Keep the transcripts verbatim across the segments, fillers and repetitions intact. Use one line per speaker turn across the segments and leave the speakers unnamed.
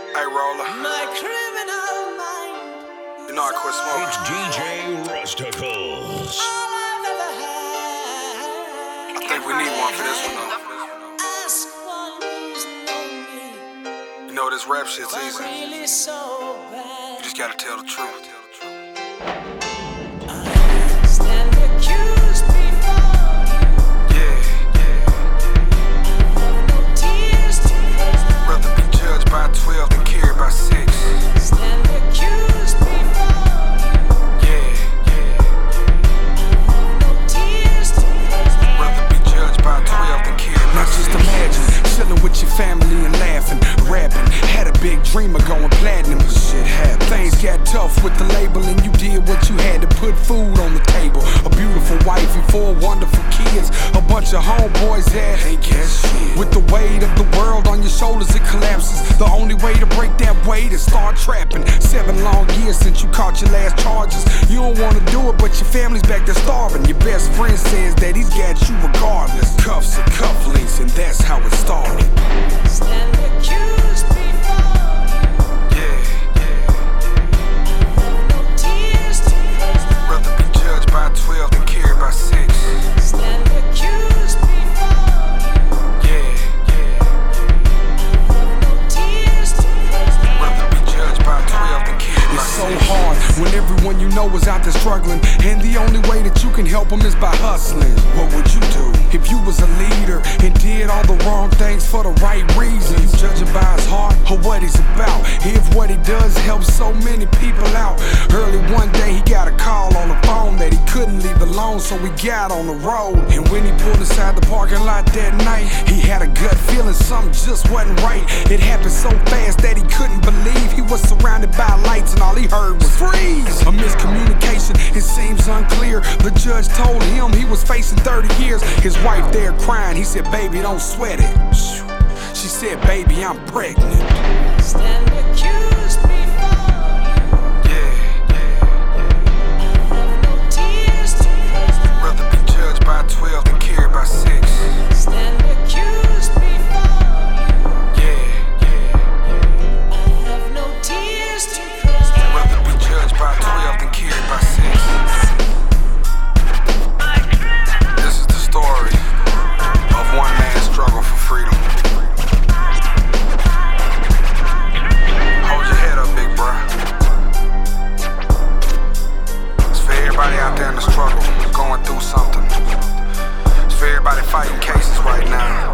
Hey, Roller.
My criminal mind.
You know I quit smoking.
It's D J Rusticles.
All I've ever had.
I think we need one for this one, though.
Ask one who's known me.
You know this rap shit's
I'm
easy.
really so
You
bad.
just gotta tell the truth.
I stand accused before you.
Yeah, yeah.
Have no tears to cry.
Rather be judged by twelve than carried by six.
Stand accused before you.
Yeah, yeah.
Have no tears to cry.
Rather be judged by twelve than carried by
Now
six.
just imagine chilling with your family and laughing, rapping. Had a big dream of going platinum, but shit happened. Things got tough with the label, and you did what you had to put food on the table. A beautiful wife and four wonderful kids. A bunch of homeboys that ain't got shit. With the weight of the world on your shoulders, it collapses. The only way to break that weight is start trapping. Seven long years since you caught your last charges. You don't wanna do it, but your family's back there starving. Your best friend says that he's got you regardless. Cuffs and cufflinks, and that's how it started.
Stand accused before you.
Yeah, yeah.
Have no tears to cry.
Rather be judged by twelve than carried by six.
Stand accused before you.
Yeah, yeah.
Have no tears to cry.
Rather be judged by twelve than carried by
It's so
six.
hard when everyone you know is out there struggling, and the only way that you can help them is by hustling. What would you do if you was a leader and did all the wrong things for the right reasons? You judge him by his heart or what he's about? If what he does helps so many people out. Early one day he got a call on the phone that he couldn't leave alone, so he got on the road. And when he pulled inside the parking lot that night, he had a gut feeling something just wasn't right. It happened so fast that he couldn't believe he was surrounded by lights and all he heard was freeze. A miscommunication, it seems unclear. The judge told him he was facing thirty years. His wife there crying, he said, "Baby, don't sweat it." She said, "Baby, I'm pregnant."
Stand accused before you.
Yeah, yeah.
Have no tears to cry.
Rather be judged by twelve than carried by six.
Stand accused before you.
Yeah, yeah.
Have no tears to cry.
Rather be judged by twelve than carried by six. This is the story of one man's struggle for freedom. Hold your head up, big bruh. It's for everybody out there in the struggle, going through something. It's for everybody fighting cases right now.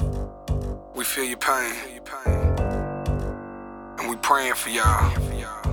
We feel your pain, and we praying for y'all.